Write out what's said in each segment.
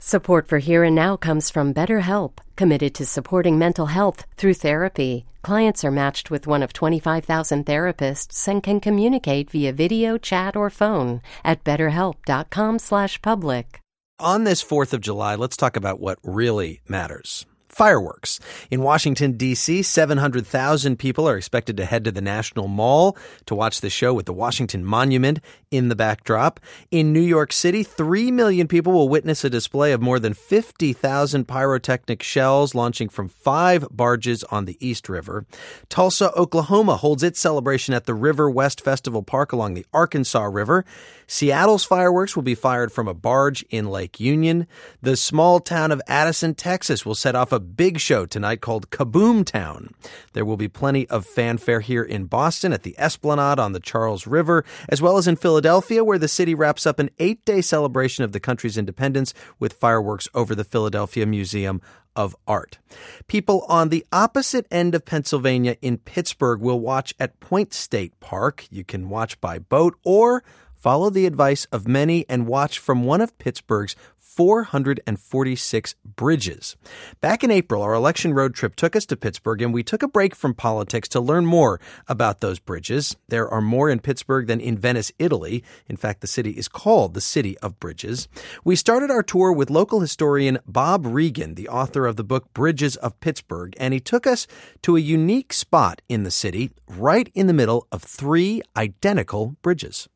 Support for Here and Now comes from BetterHelp, committed to supporting mental health through therapy. Clients are matched with one of 25,000 therapists and can communicate via video, chat, or phone at betterhelp.com/public. On this 4th of July, let's talk about what really matters. Fireworks. In Washington, D.C., 700,000 people are expected to head to the National Mall to watch the show with the Washington Monument in the backdrop. In New York City, 3 million people will witness a display of more than 50,000 pyrotechnic shells launching from 5 barges on the East River. Tulsa, Oklahoma holds its celebration at the River West Festival Park along the Arkansas River. Seattle's fireworks will be fired from a barge in Lake Union. The small town of Addison, Texas will set off a big show tonight called Kaboom Town. There will be plenty of fanfare here in Boston at the Esplanade on the Charles River, as well as in Philadelphia, where the city wraps up an 8-day celebration of the country's independence with fireworks over the Philadelphia Museum of Art. People on the opposite end of Pennsylvania in Pittsburgh will watch at Point State Park. You can watch by boat or follow the advice of many and watch from one of Pittsburgh's 446 bridges. Back in April, our election road trip took us to Pittsburgh, and we took a break from politics to learn more about those bridges. There are more in Pittsburgh than in Venice, Italy. In fact, the city is called the City of Bridges. We started our tour with local historian Bob Regan, the author of the book Bridges of Pittsburgh, and he took us to a unique spot in the city, right in the middle of 3 identical bridges.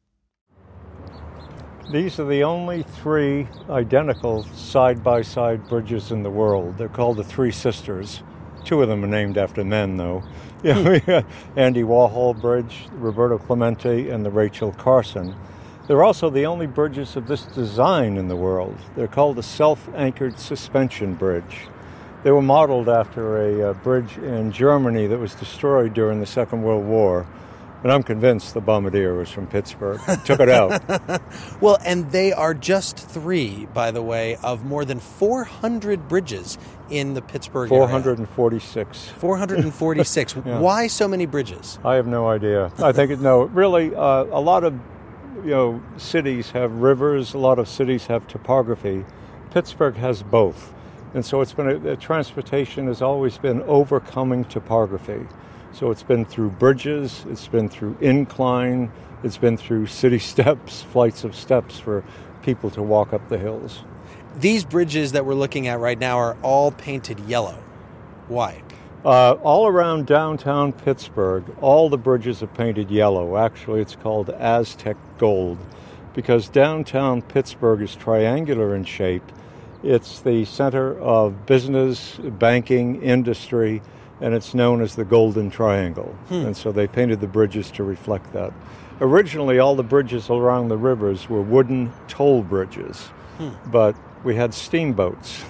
These are the only 3 identical side-by-side bridges in the world. They're called the Three Sisters. 2 of them are named after men, though. Andy Warhol Bridge, Roberto Clemente, and the Rachel Carson. They're also the only bridges of this design in the world. They're called the Self-Anchored Suspension Bridge. They were modeled after a bridge in Germany that was destroyed during the Second World War. And I'm convinced the bombardier was from Pittsburgh. Took it out. Well, and they are just 3, by the way, of more than 400 bridges in the Pittsburgh 446. area. 446. Yeah. Why so many bridges? I have no idea. I think, really, a lot of cities have rivers. A lot of cities have topography. Pittsburgh has both. And so it's been transportation has always been overcoming topography. So it's been through bridges, it's been through incline, it's been through city steps, flights of steps for people to walk up the hills. These bridges that we're looking at right now are all painted yellow. Why? All around downtown Pittsburgh, all the bridges are painted yellow. Actually, it's called Aztec gold because downtown Pittsburgh is triangular in shape. It's the center of business, banking, industry, and it's known as the Golden Triangle. And so they painted the bridges to reflect that. Originally, all the bridges along the rivers were wooden toll bridges, but we had steamboats,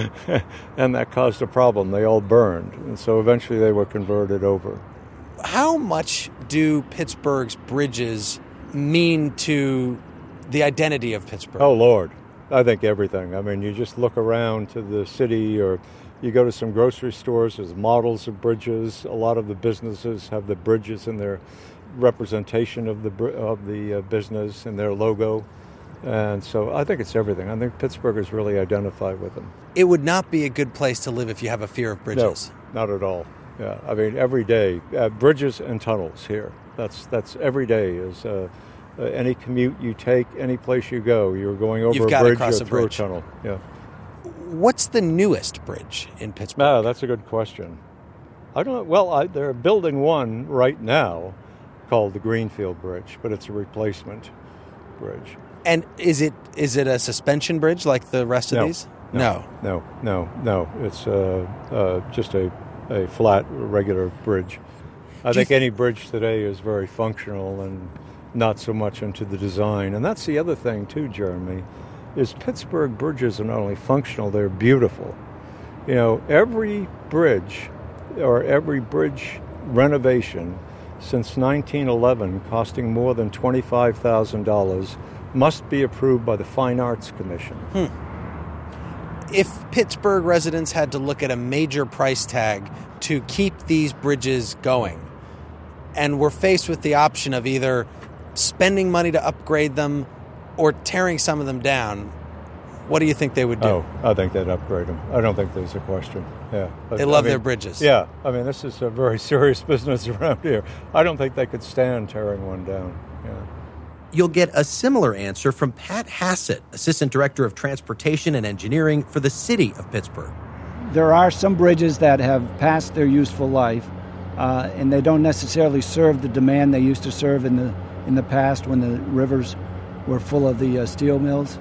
and that caused a problem. They all burned, and so eventually they were converted over. How much do Pittsburgh's bridges mean to the identity of Pittsburgh? Oh, Lord. I think everything. I mean, you just look around to the city or you go to some grocery stores, there's models of bridges. A lot of the businesses have the bridges in their representation of the business and their logo. And so I think it's everything. I think Pittsburgh is really identified with them. It would not be a good place to live if you have a fear of bridges. No, not at all. Yeah, I mean, every day, bridges and tunnels here. That's every day is any commute you take, any place you go, you're going over a bridge or through a tunnel. Yeah. What's the newest bridge in Pittsburgh? No, that's a good question. I don't know. Well, they're building one right now called the Greenfield Bridge, but it's a replacement bridge. And is it a suspension bridge like the rest of these? No. It's just a flat, regular bridge. I think any bridge today is very functional and not so much into the design. And that's the other thing, too, Jeremy, is Pittsburgh bridges are not only functional, they're beautiful. You know, every bridge or every bridge renovation since 1911 costing more than $25,000 must be approved by the Fine Arts Commission. If Pittsburgh residents had to look at a major price tag to keep these bridges going, and were faced with the option of either spending money to upgrade them or tearing some of them down, what do you think they would do? Oh, I think they'd upgrade them. I don't think there's a question. Yeah, They love their bridges. Yeah, I mean, this is a very serious business around here. I don't think they could stand tearing one down. Yeah. You'll get a similar answer from Pat Hassett, Assistant Director of Transportation and Engineering for the City of Pittsburgh. There are some bridges that have passed their useful life, and they don't necessarily serve the demand they used to serve in the past when the rivers were full of the steel mills.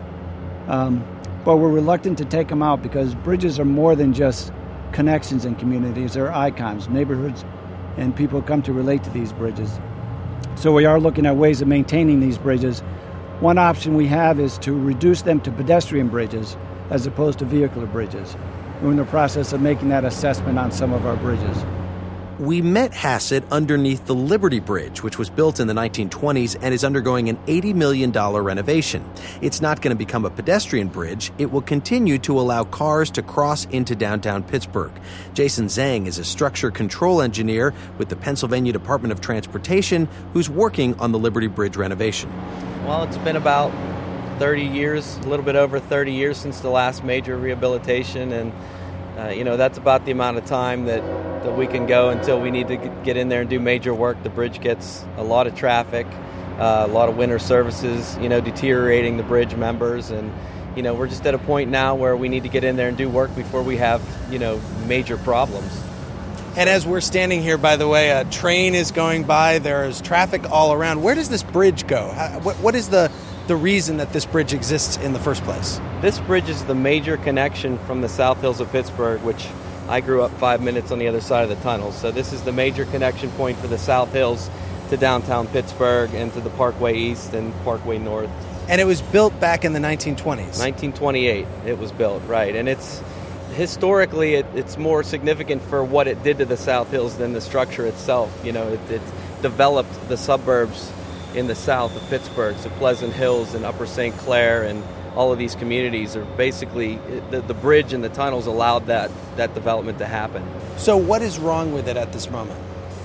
But we're reluctant to take them out because bridges are more than just connections in communities. They're icons, neighborhoods, and people come to relate to these bridges. So we are looking at ways of maintaining these bridges. One option we have is to reduce them to pedestrian bridges as opposed to vehicular bridges. We're in the process of making that assessment on some of our bridges. We met Hassett underneath the Liberty Bridge, which was built in the 1920s and is undergoing an $80 million renovation. It's not going to become a pedestrian bridge. It will continue to allow cars to cross into downtown Pittsburgh. Jason Zhang is a structure control engineer with the Pennsylvania Department of Transportation who's working on the Liberty Bridge renovation. Well, it's been about 30 years, a little bit over 30 years since the last major rehabilitation, and that's about the amount of time that we can go until we need to get in there and do major work. The bridge gets a lot of traffic, a lot of winter services, deteriorating the bridge members. And, we're just at a point now where we need to get in there and do work before we have, major problems. And as we're standing here, by the way, a train is going by. There is traffic all around. Where does this bridge go? What is the reason that this bridge exists in the first place? This bridge is the major connection from the South Hills of Pittsburgh, which I grew up 5 minutes on the other side of the tunnel. So this is the major connection point for the South Hills to downtown Pittsburgh and to the Parkway East and Parkway North. And it was built back in the 1920s? 1928 it was built, right. And it's historically it's more significant for what it did to the South Hills than the structure itself. It developed the suburbs in the south of Pittsburgh, so Pleasant Hills and Upper St. Clair and all of these communities are basically, the bridge and the tunnels allowed that development to happen. So what is wrong with it at this moment?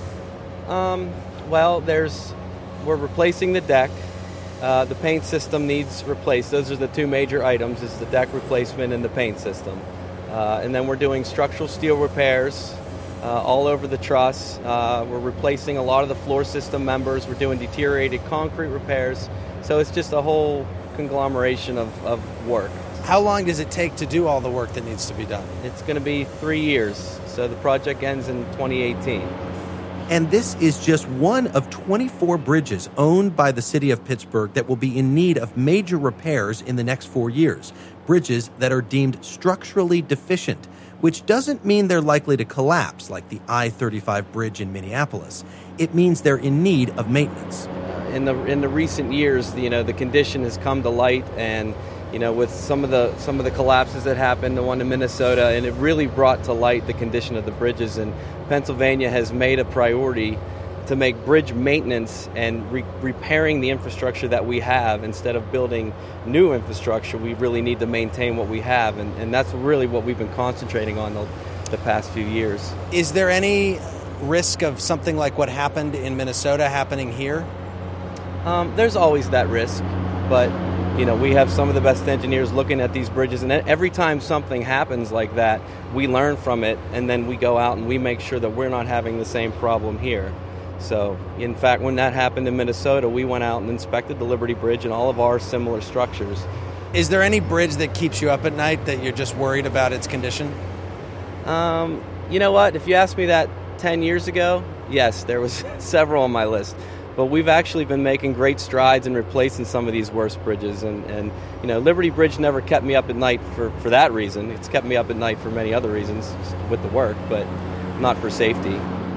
We're replacing the deck. The paint system needs replaced. Those are the two major items, is the deck replacement and the paint system. And then we're doing structural steel repairs all over the truss. We're replacing a lot of the floor system members. We're doing deteriorated concrete repairs. So it's just a whole conglomeration of work. How long does it take to do all the work that needs to be done? It's going to be 3 years. So the project ends in 2018. And this is just one of 24 bridges owned by the city of Pittsburgh that will be in need of major repairs in the next 4 years. Bridges that are deemed structurally deficient, which doesn't mean they're likely to collapse like the I-35 bridge in Minneapolis. It means they're in need of maintenance. In the recent years, the condition has come to light, and with some of the collapses that happened, the one in Minnesota, and it really brought to light the condition of the bridges. And Pennsylvania has made a priority to make bridge maintenance and repairing the infrastructure that we have. Instead of building new infrastructure, we really need to maintain what we have, and that's really what we've been concentrating on the past few years. Is there any risk of something like what happened in Minnesota happening here? There's always that risk, but we have some of the best engineers looking at these bridges, and every time something happens like that, we learn from it, and then we go out and we make sure that we're not having the same problem here. So, in fact, when that happened in Minnesota, we went out and inspected the Liberty Bridge and all of our similar structures. Is there any bridge that keeps you up at night that you're just worried about its condition? You know what? If you asked me that 10 years ago, yes, there was several on my list. But we've actually been making great strides in replacing some of these worst bridges. And Liberty Bridge never kept me up at night for that reason. It's kept me up at night for many other reasons with the work, but not for safety.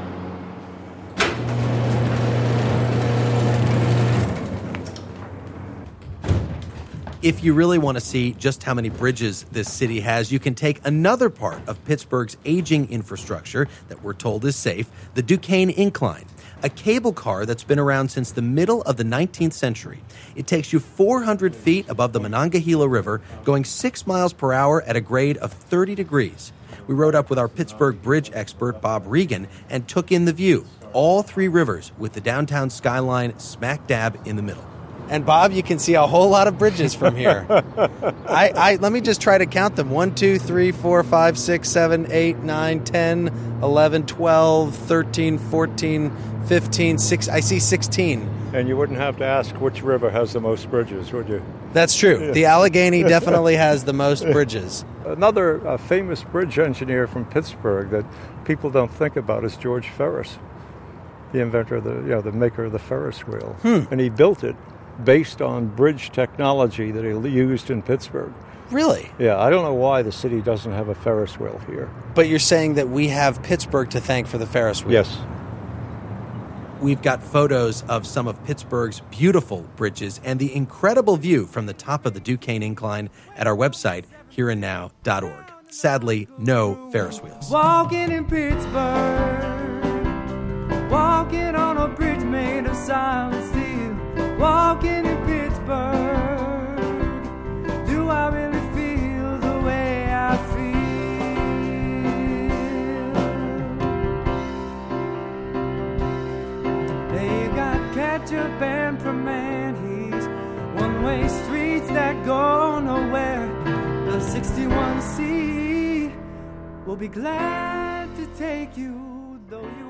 If you really want to see just how many bridges this city has, you can take another part of Pittsburgh's aging infrastructure that we're told is safe, the Duquesne Incline, a cable car that's been around since the middle of the 19th century. It takes you 400 feet above the Monongahela River, going 6 miles per hour at a grade of 30 degrees. We rode up with our Pittsburgh bridge expert, Bob Regan, and took in the view, all three rivers with the downtown skyline smack dab in the middle. And Bob, you can see a whole lot of bridges from here. I let me just try to count them. 1, 2, 3, 4, 5, 6, 7, 8, 9, 10, 11, 12, 13, 14, 15, 16. I see 16. And you wouldn't have to ask which river has the most bridges, would you? That's true. Yeah. The Allegheny definitely has the most bridges. Another famous bridge engineer from Pittsburgh that people don't think about is George Ferris, the inventor of the maker of the Ferris wheel. And he built it based on bridge technology that he used in Pittsburgh. Really? Yeah, I don't know why the city doesn't have a Ferris wheel here. But you're saying that we have Pittsburgh to thank for the Ferris wheel? Yes. We've got photos of some of Pittsburgh's beautiful bridges and the incredible view from the top of the Duquesne Incline at our website, hereandnow.org. Sadly, no Ferris wheels. Walking in Pittsburgh, walking on a bridge made of silent steel. Walking in Pittsburgh, do I really feel the way I feel? They got ketchup and Primantis, one-way streets that go nowhere. The 61C will be glad to take you, though you